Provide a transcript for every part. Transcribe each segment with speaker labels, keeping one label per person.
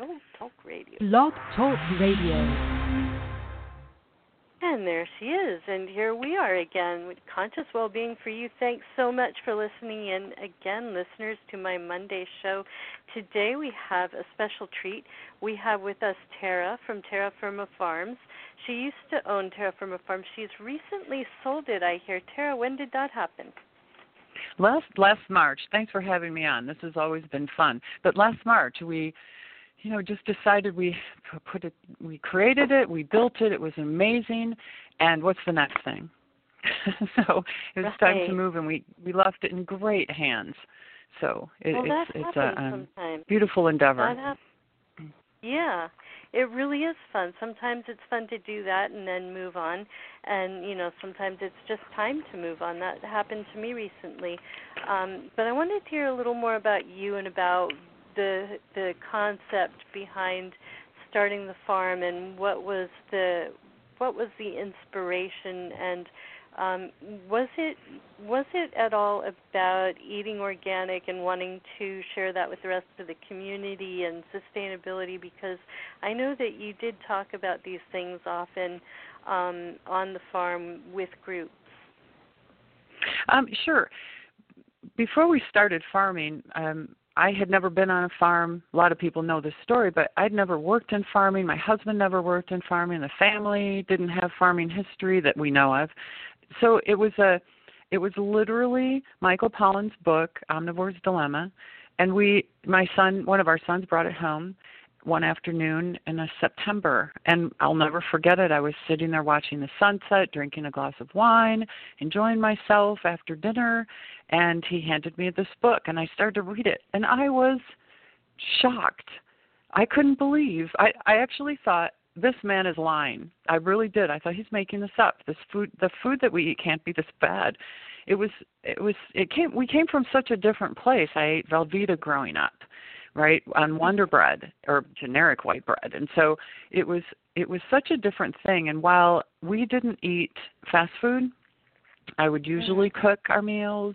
Speaker 1: Talk Radio.
Speaker 2: Blog Talk Radio.
Speaker 1: And there she is, and here we are again with Conscious Wellbeing for You. Thanks so much for listening in again, listeners, to my Monday show. Today we have a special treat. We have with us Tara from Terra Firma Farms. She used to own Terra Firma Farms. She's recently sold it, I hear. Tara, when did that happen?
Speaker 3: Last March. Thanks for having me on. This has always been fun. But last March we just decided we created it, we built it, it was amazing, and what's the next thing? So it was time to move, and we left it in great hands. So it's a beautiful endeavor.
Speaker 1: Yeah, it really is fun. Sometimes it's fun to do that and then move on, and sometimes it's just time to move on. That happened to me recently. But I wanted to hear a little more about you and about the concept behind starting the farm, and what was the inspiration, and was it at all about eating organic and wanting to share that with the rest of the community and sustainability? Because I know that you did talk about these things often on the farm with groups.
Speaker 3: Sure. Before we started farming, I had never been on a farm. A lot of people know this story, but I'd never worked in farming. My husband never worked in farming. The family didn't have farming history that we know of. So it was literally Michael Pollan's book, Omnivore's Dilemma, and one of our sons brought it home one afternoon in September, and I'll never forget it. I was sitting there watching the sunset, drinking a glass of wine, enjoying myself after dinner, and he handed me this book, and I started to read it, and I was shocked. I couldn't believe. I actually thought, this man is lying. I really did. I thought, he's making this up. The food that we eat can't be this bad. We came from such a different place. I ate Velveeta growing up, right, on Wonder Bread or generic white bread. And so it was such a different thing. And while we didn't eat fast food, I would usually cook our meals.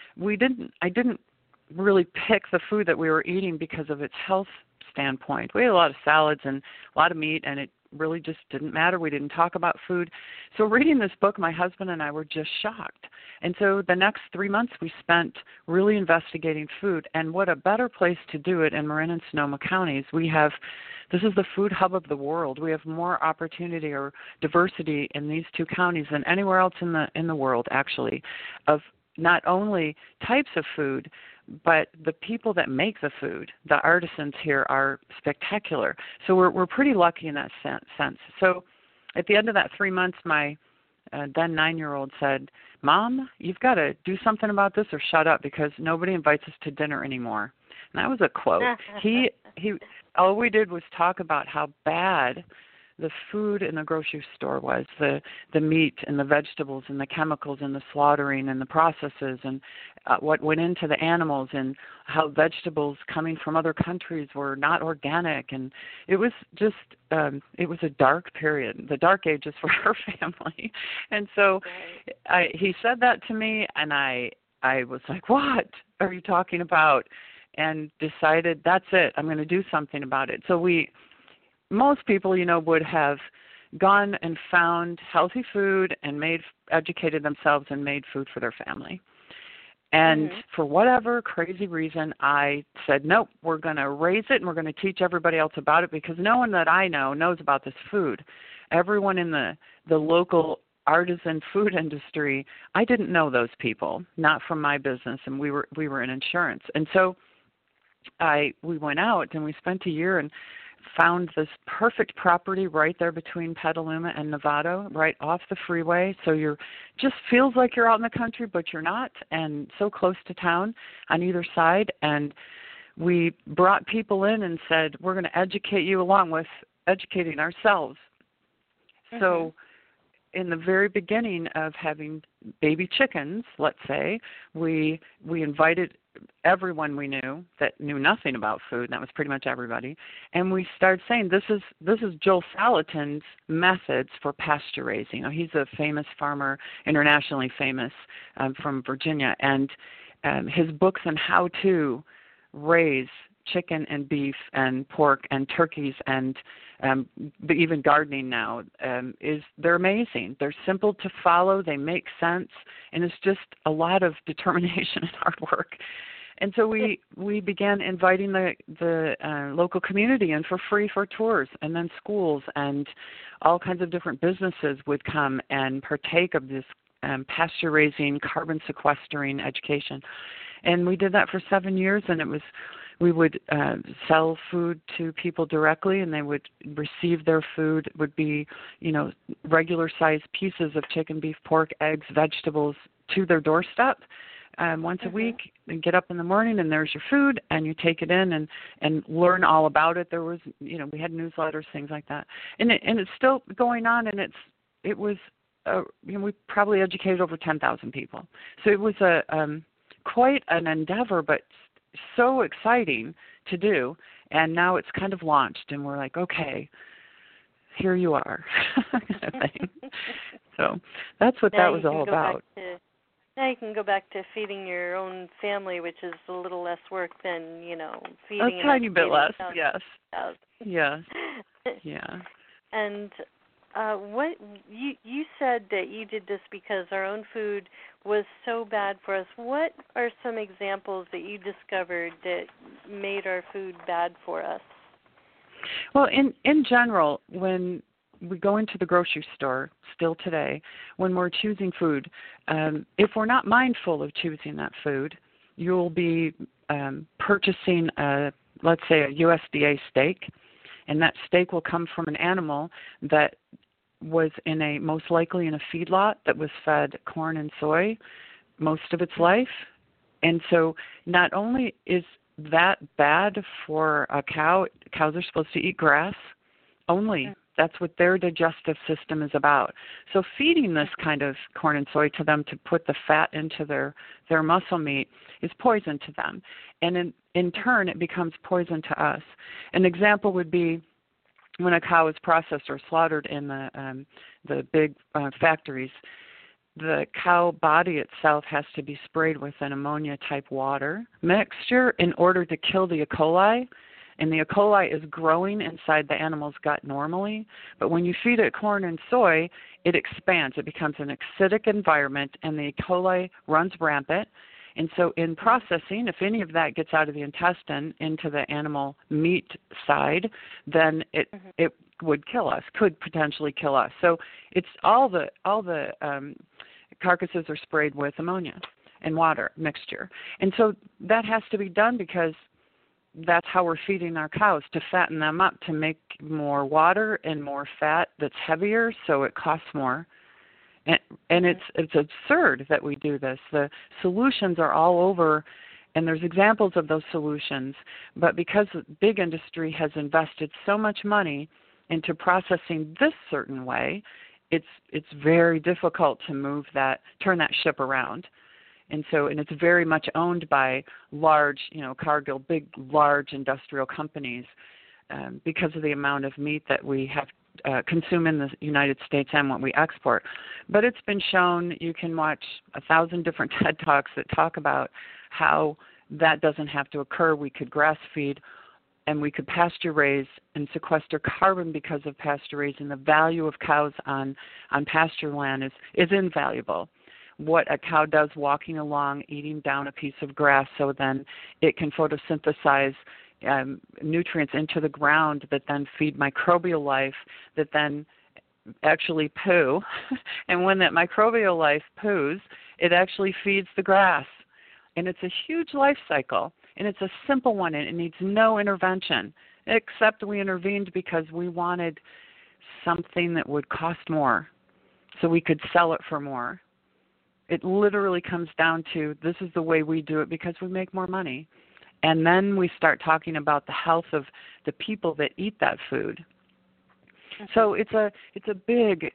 Speaker 3: I didn't really pick the food that we were eating because of its health standpoint. We ate a lot of salads and a lot of meat, and it really just didn't matter. We didn't talk about food. So reading this book, my husband and I were just shocked. And so the next 3 months we spent really investigating food. And what a better place to do it in Marin and Sonoma counties. This is the food hub of the world. We have more opportunity or diversity in these two counties than anywhere else in the world, actually, of not only types of food, but the people that make the food. The artisans here are spectacular. So we're pretty lucky in that sense. So at the end of that 3 months, my then 9-year-old said, "Mom, you've got to do something about this or shut up, because nobody invites us to dinner anymore." And that was a quote. He all we did was talk about how bad the food in the grocery store was, the meat and the vegetables and the chemicals and the slaughtering and the processes, and what went into the animals, and how vegetables coming from other countries were not organic. And it was just it was a dark period, the dark ages for our family. And so he said that to me, and I was like, "What are you talking about?" And decided, that's it, I'm going to do something about it. So most people, would have gone and found healthy food and educated themselves and made food for their family. And for whatever crazy reason, I said, nope, we're going to raise it and we're going to teach everybody else about it, because no one that I know knows about this food. Everyone in the local artisan food industry, I didn't know those people, not from my business, and we were in insurance. And so we went out and we spent a year and found this perfect property right there between Petaluma and Novato, right off the freeway. So just feels like you're out in the country, but you're not, and so close to town on either side. And we brought people in and said, we're going to educate you along with educating ourselves. So in the very beginning of having baby chickens, let's say, we invited everyone we knew that knew nothing about food, and that was pretty much everybody, and we started saying, this is Joel Salatin's methods for pasture raising. He's a famous farmer, internationally famous, from Virginia, and his books on how to raise chicken and beef and pork and turkeys and even gardening now is they're amazing. They're simple to follow. They make sense, and it's just a lot of determination and hard work. And so we began inviting the local community in for free for tours, and then schools and all kinds of different businesses would come and partake of this pasture raising, carbon sequestering education. And we did that for 7 years, and we would sell food to people directly, and they would receive their food. It would be, regular sized pieces of chicken, beef, pork, eggs, vegetables to their doorstep. Once a week, and get up in the morning, and there's your food, and you take it in and learn all about it. There was, we had newsletters, things like that, and it's still going on, and it was, we probably educated over 10,000 people. So it was quite an endeavor, but so exciting to do. And now it's kind of launched, and we're like, okay, here you are, kind of thing. So that's what that was all about.
Speaker 1: Now you can go back to feeding your own family, which is a little less work than, feeding
Speaker 3: a tiny bit less, yes.
Speaker 1: Yeah.
Speaker 3: Yeah.
Speaker 1: And what you said that you did this because our own food was so bad for us. What are some examples that you discovered that made our food bad for us?
Speaker 3: Well, in general, when we go into the grocery store still today, when we're choosing food, if we're not mindful of choosing that food, you'll be purchasing, let's say, a USDA steak, and that steak will come from an animal that was most likely in a feedlot that was fed corn and soy most of its life. And so not only is that bad for a cow, cows are supposed to eat grass only. That's what their digestive system is about. So feeding this kind of corn and soy to them to put the fat into their muscle meat is poison to them. And in turn, it becomes poison to us. An example would be when a cow is processed or slaughtered in the big factories, the cow body itself has to be sprayed with an ammonia-type water mixture in order to kill the E. coli. And the E. coli is growing inside the animal's gut normally. But when you feed it corn and soy, it expands. It becomes an acidic environment, and the E. coli runs rampant. And so in processing, if any of that gets out of the intestine into the animal meat side, then it would kill us, could potentially kill us. So it's all the carcasses are sprayed with ammonia and water mixture. And so that has to be done because that's how we're feeding our cows, to fatten them up, to make more water and more fat that's heavier, so it costs more. And it's absurd that we do this. The solutions are all over, and there's examples of those solutions. But because the big industry has invested so much money into processing this certain way, it's very difficult to turn that ship around. And it's very much owned by large, Cargill, big, large industrial companies because of the amount of meat that we have consume in the United States and what we export. But it's been shown, you can watch 1,000 different TED Talks that talk about how that doesn't have to occur. We could grass feed and we could pasture raise and sequester carbon because of pasture raising. The value of cows on pasture land is invaluable. What a cow does walking along, eating down a piece of grass so then it can photosynthesize nutrients into the ground that then feed microbial life that then actually poo. And when that microbial life poos, it actually feeds the grass. And it's a huge life cycle. And it's a simple one, and it needs no intervention, except we intervened because we wanted something that would cost more so we could sell it for more. It literally comes down to this is the way we do it because we make more money. And then we start talking about the health of the people that eat that food. So it's a big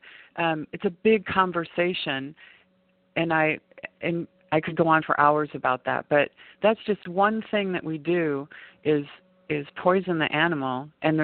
Speaker 3: conversation, and I could go on for hours about that. But that's just one thing that we do is poison the animal, and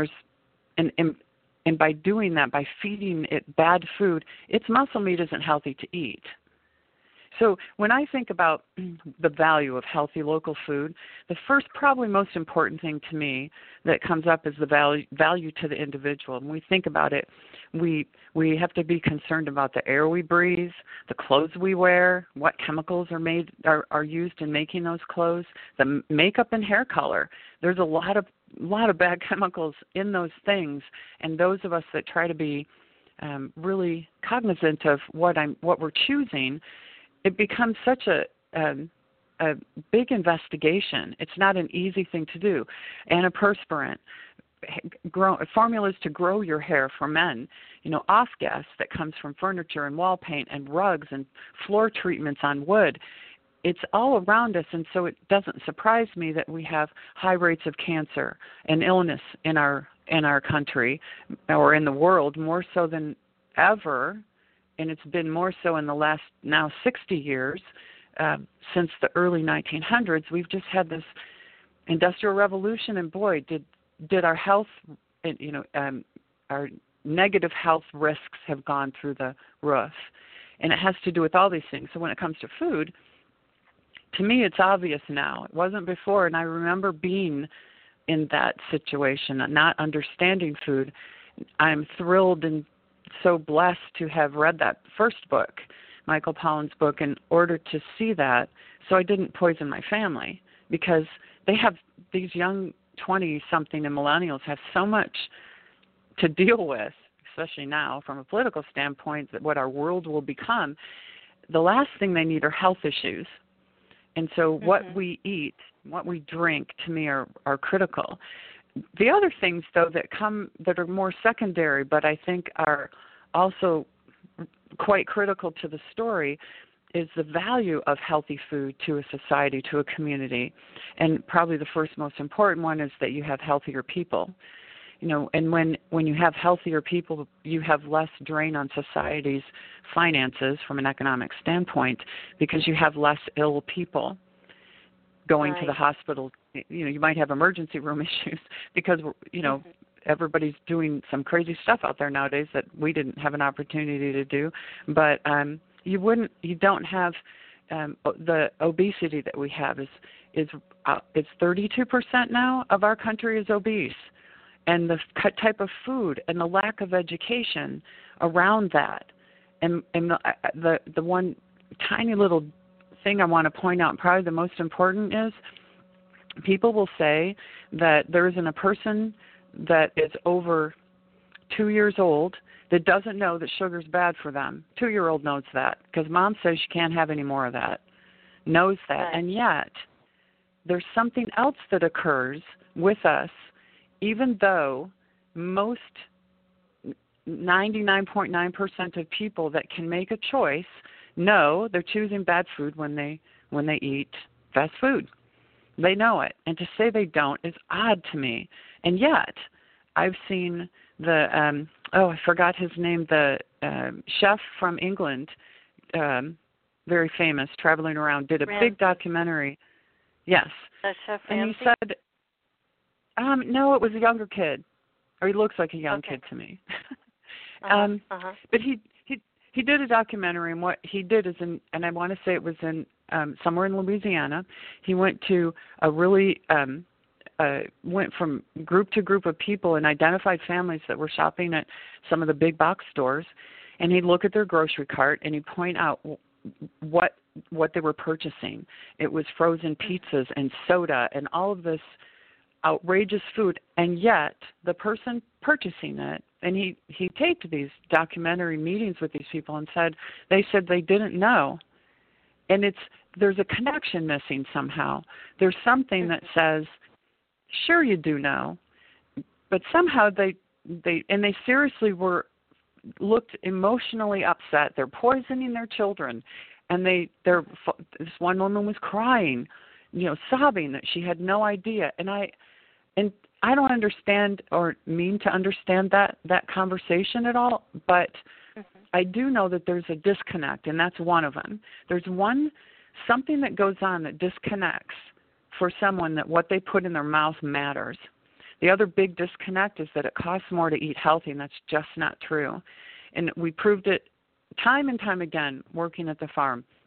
Speaker 3: by doing that, by feeding it bad food, its muscle meat isn't healthy to eat. So when I think about the value of healthy local food, the first, probably most important thing to me that comes up is the value to the individual. When we think about it, we have to be concerned about the air we breathe, the clothes we wear, what chemicals are used in making those clothes, the makeup and hair color. There's a lot of bad chemicals in those things, and those of us that try to be really cognizant of what we're choosing, it becomes such a big investigation. It's not an easy thing to do. Antiperspirant, formulas to grow your hair for men, off gas that comes from furniture and wall paint and rugs and floor treatments on wood. It's all around us, and so it doesn't surprise me that we have high rates of cancer and illness in our country or in the world, more so than ever. And it's been more so in the last now 60 years, since the early 1900s. We've just had this industrial revolution, and boy, did our health, our negative health risks have gone through the roof. And it has to do with all these things. So when it comes to food, to me it's obvious now. It wasn't before, and I remember being in that situation, not understanding food. I'm thrilled and so blessed to have read that first book, Michael Pollan's book, in order to see that, so I didn't poison my family, because these young 20-something and millennials have so much to deal with, especially now from a political standpoint, that what our world will become. The last thing they need are health issues. And so what we eat, what we drink, to me are critical. The other things, though, that are more secondary, but I think are also quite critical to the story, is the value of healthy food to a society, to a community. And probably the first most important one is that you have healthier people. And when you have healthier people, you have less drain on society's finances from an economic standpoint, because you have less ill people going to the hospital. You might have emergency room issues because, everybody's doing some crazy stuff out there nowadays that we didn't have an opportunity to do. But you don't have the obesity that we have is 32% now of our country is obese. And the type of food and the lack of education around that. And the one tiny little thing I want to point out, and probably the most important, is people will say that there isn't a person that is over 2 years old that doesn't know that sugar's bad for them. 2-year-old knows that because mom says she can't have any more of that, knows that. Right. And yet there's something else that occurs with us, even though most 99.9% of people that can make a choice know they're choosing bad food when they eat fast food. They know it. And to say they don't is odd to me. And yet, I've seen I forgot his name, the chef from England, very famous, traveling around, did a big documentary. Yes.
Speaker 1: Chef
Speaker 3: and
Speaker 1: Ramsay?
Speaker 3: He said, no, it was a younger kid. Or he looks like a young kid to me. But he did a documentary, and what he did is, and I want to say it was in somewhere in Louisiana. He went to a really went from group to group of people and identified families that were shopping at some of the big box stores, and he'd look at their grocery cart and he'd point out what they were purchasing. It was frozen pizzas and soda and all of this outrageous food, and yet the person purchasing it, and he taped these documentary meetings with these people and said they didn't know. And there's a connection missing somehow. There's something that says, sure, you do know, but somehow they seriously looked emotionally upset. They're poisoning their children, and this one woman was crying, sobbing that she had no idea. And I don't understand or mean to understand that conversation at all, but I do know that there's a disconnect, and that's one of them. There's something that goes on that disconnects for someone that what they put in their mouth matters. The other big disconnect is that it costs more to eat healthy, and that's just not true. And we proved it time and time again working at the farm.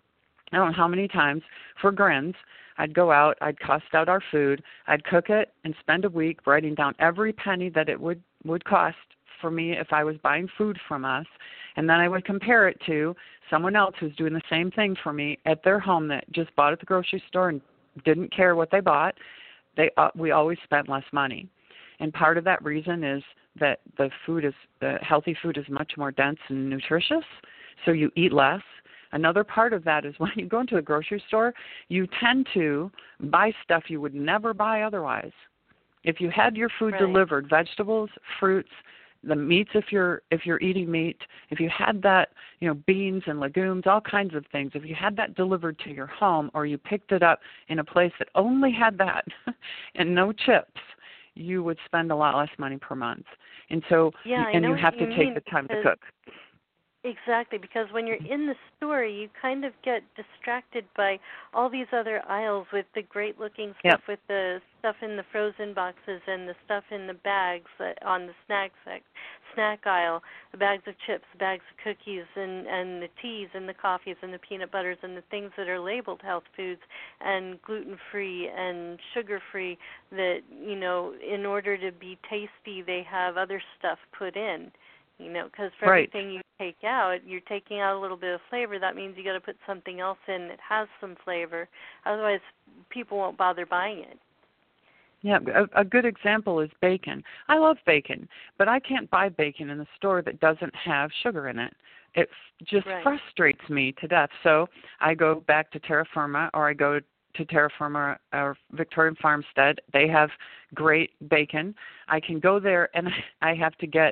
Speaker 3: I don't know how many times, for grins, I'd go out, I'd cost out our food, I'd cook it and spend a week writing down every penny that it would cost for me if I was buying food from us, and then I would compare it to someone else who's doing the same thing for me at their home that just bought at the grocery store and didn't care what they bought. We always spent less money. And part of that reason is that the healthy food is much more dense and nutritious, so you eat less. Another part of that is when you go into a grocery store, you tend to buy stuff you would never buy otherwise. If you had your food delivered, vegetables, fruits, the meats if you're eating meat, if you had that, beans and legumes, all kinds of things, if you had that delivered to your home or you picked it up in a place that only had that and no chips, you would spend a lot less money per month. And so, and you have to take the time to cook.
Speaker 1: Exactly, because when you're in the store, you kind of get distracted by all these other aisles with the great-looking stuff, with the stuff in the frozen boxes and the stuff in the bags on the snack aisle, the bags of chips, the bags of cookies, and the teas and the coffees and the peanut butters and the things that are labeled health foods and gluten-free and sugar-free that, in order to be tasty, they have other stuff put in. Because for everything you take out, you're taking out a little bit of flavor. That means you got to put something else in that has some flavor. Otherwise, people won't bother buying it.
Speaker 3: Yeah, a good example is bacon. I love bacon, but I can't buy bacon in the store that doesn't have sugar in it. It just frustrates me to death. So I go back to Terra Firma, or I go to Terra Firma or Victorian Farmstead. They have great bacon. I can go there and I have to get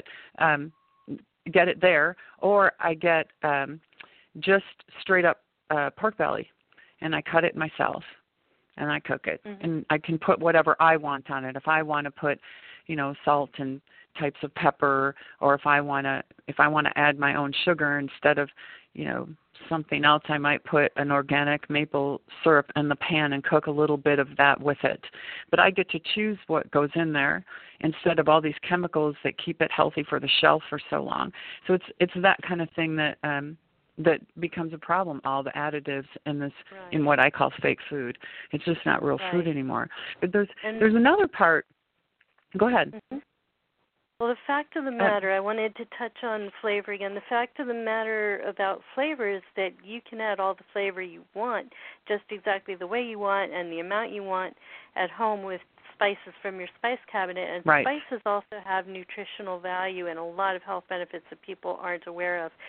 Speaker 3: it there, or I get just straight up pork belly, and I cut it myself, and I cook it, and I can put whatever I want on it. If I want to put, salt and types of pepper, or if I want to add my own sugar instead of, something else, I might put an organic maple syrup in the pan and cook a little bit of that with it. But I get to choose what goes in there instead of all these chemicals that keep it healthy for the shelf for so long. So it's that kind of thing that that becomes a problem. All the additives in this in what I call fake food. It's just not real food anymore. But there's another part. Go ahead.
Speaker 1: Well, the fact of the matter, I wanted to touch on flavor again. The fact of the matter about flavor is that you can add all the flavor you want, just exactly the way you want and the amount you want at home with spices from your spice cabinet. And spices also have nutritional value and a lot of health benefits that people aren't aware of.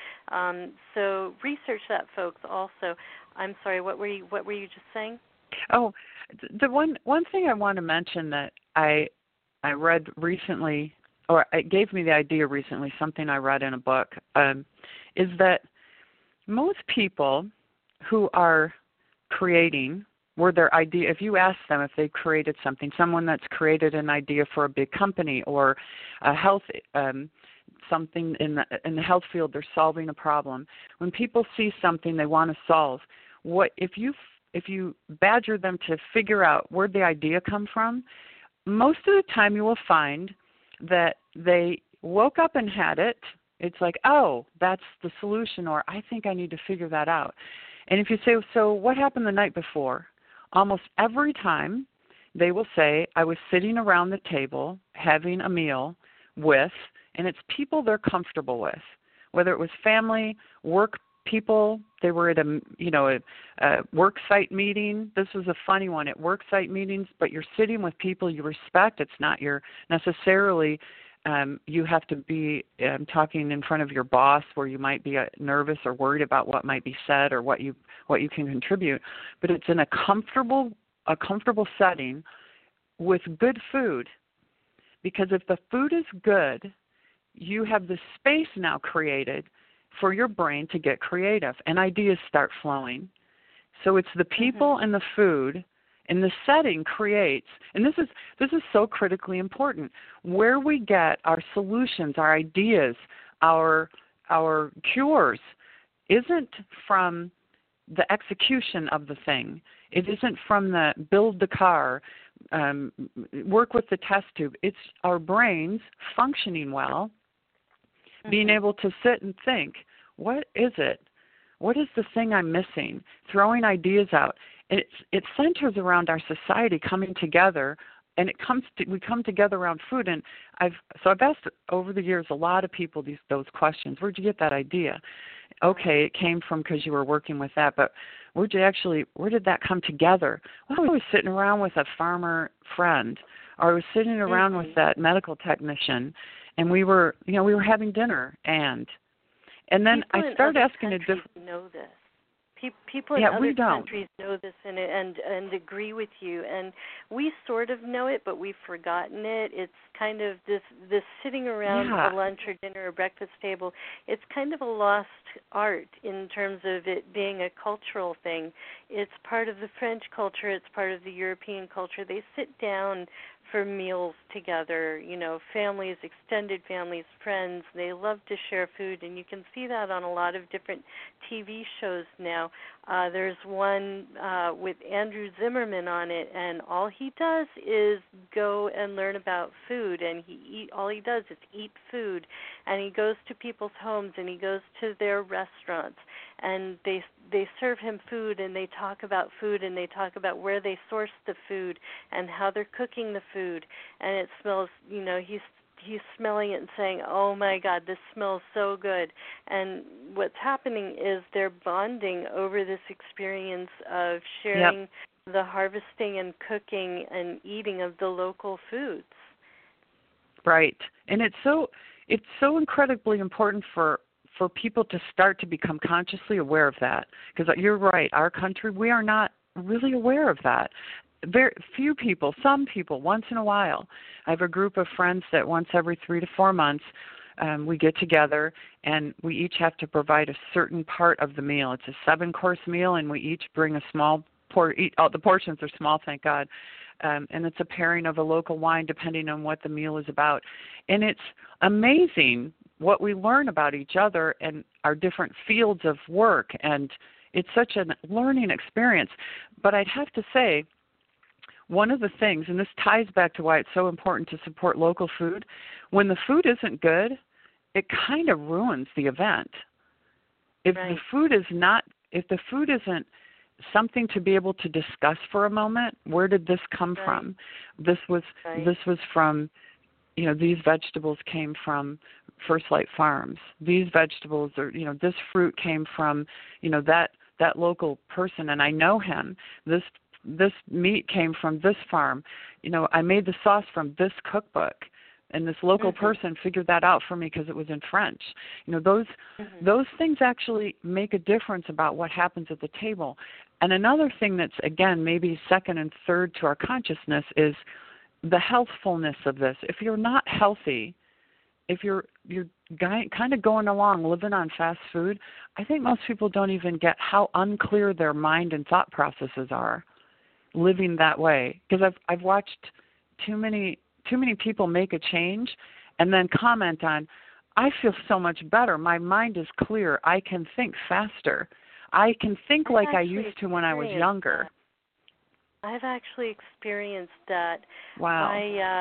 Speaker 1: So research that, folks. Also, I'm sorry. What were you just saying?
Speaker 3: Oh, the one thing I want to mention that I read recently, or it gave me the idea recently, something I read in a book, is that most people who are creating, were their idea, if you ask them if they created something, someone that's created an idea for a big company or a health, something in the health field, they're solving a problem. When people see something they want to solve, if you badger them to figure out where the idea come from, most of the time you will find that they woke up and had it. It's like, oh, that's the solution, or I think I need to figure that out. And if you say, so what happened the night before? Almost every time they will say, I was sitting around the table having a meal with, and it's people they're comfortable with, whether it was family, work people, they were at a work site meeting. This was a funny one, at work site meetings, but you're sitting with people you respect. It's not your necessarily you have to be talking in front of your boss where you might be nervous or worried about what might be said or what you can contribute. But it's in a comfortable setting with good food, because if the food is good, you have the space now created for your brain to get creative and ideas start flowing. So it's the people and the food and the setting creates, and this is so critically important, where we get our solutions, our ideas, our cures isn't from the execution of the thing. It isn't from the build the car, work with the test tube. It's our brains functioning well, being able to sit and think, what is it? What is the thing I'm missing? Throwing ideas out. And it centers around our society coming together, and we come together around food. And I've asked over the years a lot of people those questions. Where'd you get that idea? Okay, it came from because you were working with that, but where did that come together? Well, I was sitting around with a farmer friend, or I was sitting around with that medical technician, and we were having dinner, and then
Speaker 1: People
Speaker 3: I started asking a
Speaker 1: different. Know this. People in other countries know this and agree with you, and we sort of know it, but we've forgotten it. It's kind of this sitting around a lunch or dinner or breakfast table. It's kind of a lost art in terms of it being a cultural thing. It's part of the French culture. It's part of the European culture. They sit down for meals together, families, extended families, friends. They love to share food, and you can see that on a lot of different TV shows now. There's one with Andrew Zimmerman on it, and all he does is go and learn about food, and all he does is eat food, and he goes to people's homes, and he goes to their restaurants, and they serve him food, and they talk about food, and they talk about where they source the food and how they're cooking the food, and it smells, he's smelling it and saying, oh my God, this smells so good. And what's happening is they're bonding over this experience of sharing the harvesting and cooking and eating of the local foods.
Speaker 3: Right. And it's so incredibly important for people to start to become consciously aware of that. Because you're right, our country, we are not really aware of that. Very few people, some people, once in a while. I have a group of friends that once every 3 to 4 months we get together, and we each have to provide a certain part of the meal. It's a 7-course meal, and we each bring a small the portions are small, thank God. And it's a pairing of a local wine depending on what the meal is about. And it's amazing what we learn about each other and our different fields of work, and it's such a learning experience. But I'd have to say, one of the things, and this ties back to why it's so important to support local food, when the food isn't good, it kind of ruins the event. If the food isn't something to be able to discuss for a moment, where did this come from? This was from, these vegetables came from First Light Farms. These vegetables or this fruit came from, that local person, and I know him. This meat came from this farm. I made the sauce from this cookbook, and this local person figured that out for me because it was in French. Those things actually make a difference about what happens at the table. And another thing that's, again, maybe second and third to our consciousness is the healthfulness of this. If you're not healthy, if you're kind of going along living on fast food, I think most people don't even get how unclear their mind and thought processes are living that way. Because I've watched too many people make a change and then comment on, I feel so much better. My mind is clear. I can think faster. I can think like I used to when I was younger.
Speaker 1: I've actually experienced that.
Speaker 3: Wow.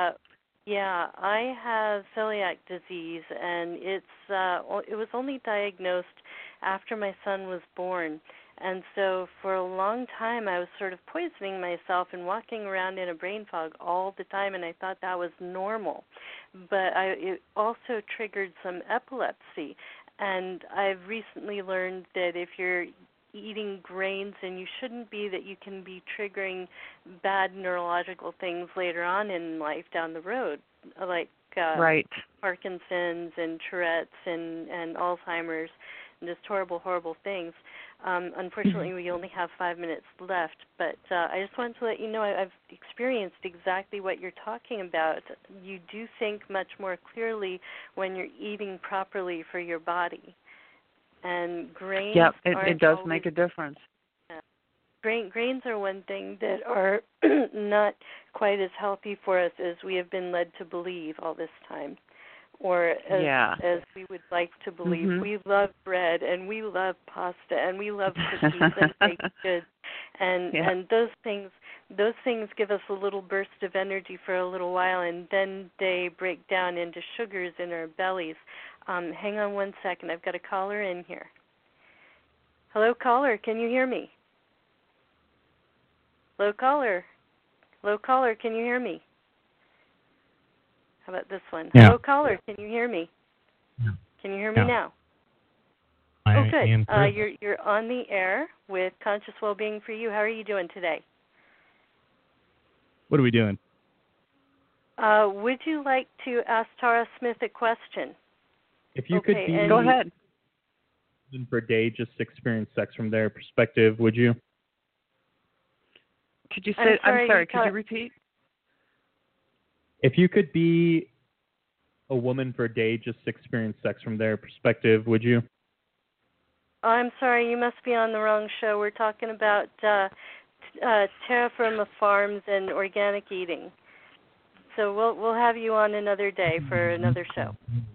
Speaker 1: I have celiac disease, and it was only diagnosed after my son was born. And so for a long time I was sort of poisoning myself and walking around in a brain fog all the time, and I thought that was normal. But it also triggered some epilepsy. And I've recently learned that if you're eating grains, and you shouldn't be, that you can be triggering bad neurological things later on in life down the road, like Parkinson's and Tourette's and Alzheimer's, and just horrible, horrible things. Unfortunately, we only have 5 minutes left, but I just wanted to let you know I've experienced exactly what you're talking about. You do think much more clearly when you're eating properly for your body. And grains
Speaker 3: it does make a difference.
Speaker 1: Grains are one thing that are not quite as healthy for us as we have been led to believe all this time, or as we would like to believe. We love bread, and we love pasta, and we love cookies and baked goods, and those things give us a little burst of energy for a little while, and then they break down into sugars in our bellies. Hang on one second. I've got a caller in here. Hello, caller. Can you hear me? Hello, caller. Hello, caller. Can you hear me? How about this one?
Speaker 4: Yeah.
Speaker 1: Hello, caller. Can you hear me?
Speaker 4: Yeah.
Speaker 1: Can you hear me now?
Speaker 4: I
Speaker 1: good.
Speaker 4: am through.
Speaker 1: You're on the air with Conscious Wellbeing for You. How are you doing today?
Speaker 4: What are we doing?
Speaker 1: Would you like to ask Tara Smith a question?
Speaker 4: If you could be
Speaker 3: Go ahead.
Speaker 4: per day, just experience sex from their perspective, would you?
Speaker 3: Could you say? I'm sorry. Could you repeat?
Speaker 4: If you could be a woman for a day, just experience sex from their perspective, would you?
Speaker 1: I'm sorry. You must be on the wrong show. We're talking about Terra Firma Farms and organic eating. So we'll have you on another day for another show.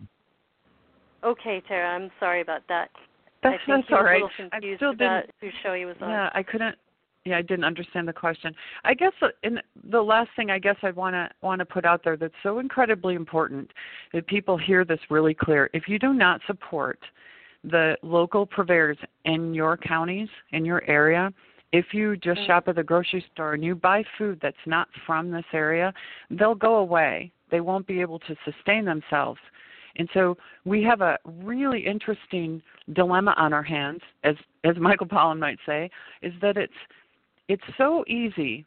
Speaker 1: Okay, Tara. I'm sorry about that.
Speaker 3: That's all right.
Speaker 1: I think he was a little confused about whose show he was on.
Speaker 3: Yeah, I couldn't. Yeah, I didn't understand the question. I guess in the last thing I guess I want to put out there that's so incredibly important that people hear this really clear. If you do not support the local purveyors in your counties, in your area, if you just shop at the grocery store and you buy food that's not from this area, they'll go away. They won't be able to sustain themselves. And so we have a really interesting dilemma on our hands, as Michael Pollan might say, is that it's so easy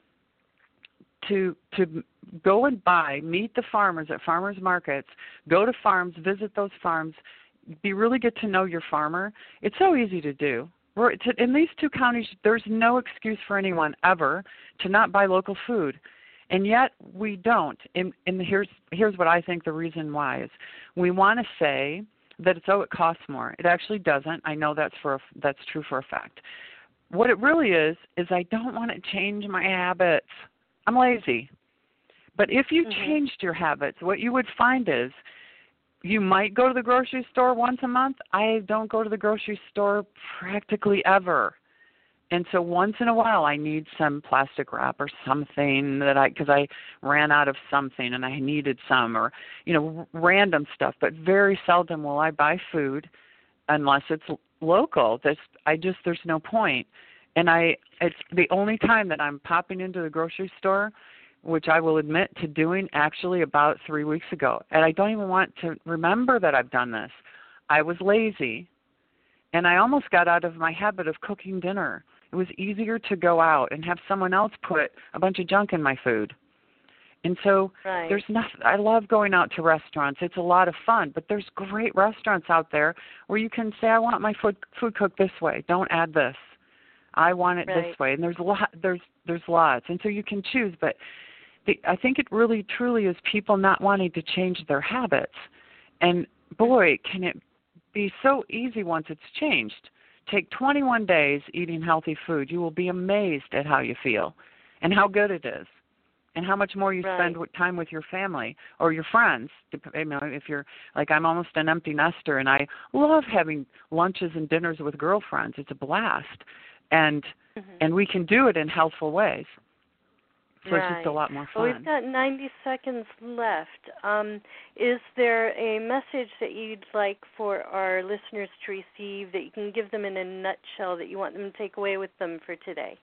Speaker 3: to go and meet the farmers at farmers markets, go to farms, visit those farms, get to know your farmer. It's so easy to do. In these two counties, there's no excuse for anyone ever to not buy local food. And yet we don't. And here's what I think the reason why is. We want to say that it costs more. It actually doesn't. I know that's true for a fact. What it really is I don't want to change my habits. I'm lazy. But if you changed your habits, what you would find is you might go to the grocery store once a month. I don't go to the grocery store practically ever. And so once in a while I need some plastic wrap or something because I ran out of something and I needed some or, random stuff. But very seldom will I buy food unless it's local. There's no point. And it's the only time that I'm popping into the grocery store, which I will admit to doing actually about 3 weeks ago. And I don't even want to remember that I've done this. I was lazy, and I almost got out of my habit of cooking dinner. It was easier to go out and have someone else put a bunch of junk in my food. And so there's nothing. I love going out to restaurants. It's a lot of fun, but there's great restaurants out there where you can say, I want my food cooked this way. Don't add this. I want it this way. And there's lots. And so you can choose, but I think it really truly is people not wanting to change their habits. And boy, can it be so easy once it's changed. Take 21 days eating healthy food. You will be amazed at how you feel and how good it is and how much more you spend time with your family or your friends. If you're like I'm almost an empty nester, and I love having lunches and dinners with girlfriends. It's a blast. And we can do it in healthful ways. So it's just a lot more fun.
Speaker 1: Well, we've got 90 seconds left. Is there a message that you'd like for our listeners to receive that you can give them in a nutshell that you want them to take away with them for today?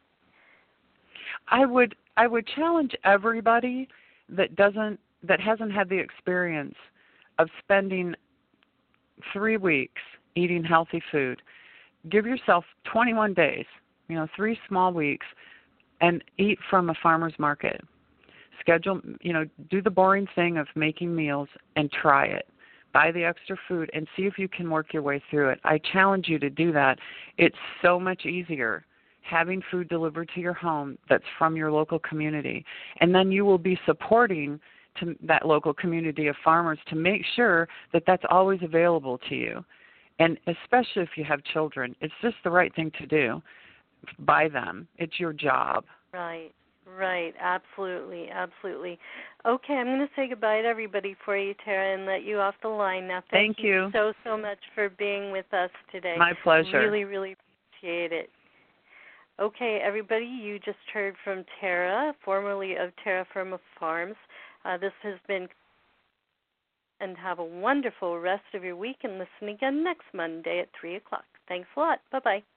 Speaker 3: I would challenge everybody that hasn't had the experience of spending 3 weeks eating healthy food. Give yourself 21 days, 3 small weeks, and eat from a farmer's market. Schedule, do the boring thing of making meals and try it. Buy the extra food and see if you can work your way through it. I challenge you to do that. It's so much easier having food delivered to your home that's from your local community. And then you will be supporting to that local community of farmers to make sure that that's always available to you. And especially if you have children, it's just the right thing to do. By them. It's your job.
Speaker 1: Right. Absolutely. Okay, I'm going to say goodbye to everybody for you, Tara, and let you off the line now. Thank you so much for being with us today.
Speaker 3: My pleasure.
Speaker 1: Really, really appreciate it. Okay, everybody, you just heard from Tara, formerly of Terra Firma Farms. This has been, and have a wonderful rest of your week, and listen again next Monday at 3 o'clock. Thanks a lot. Bye-bye.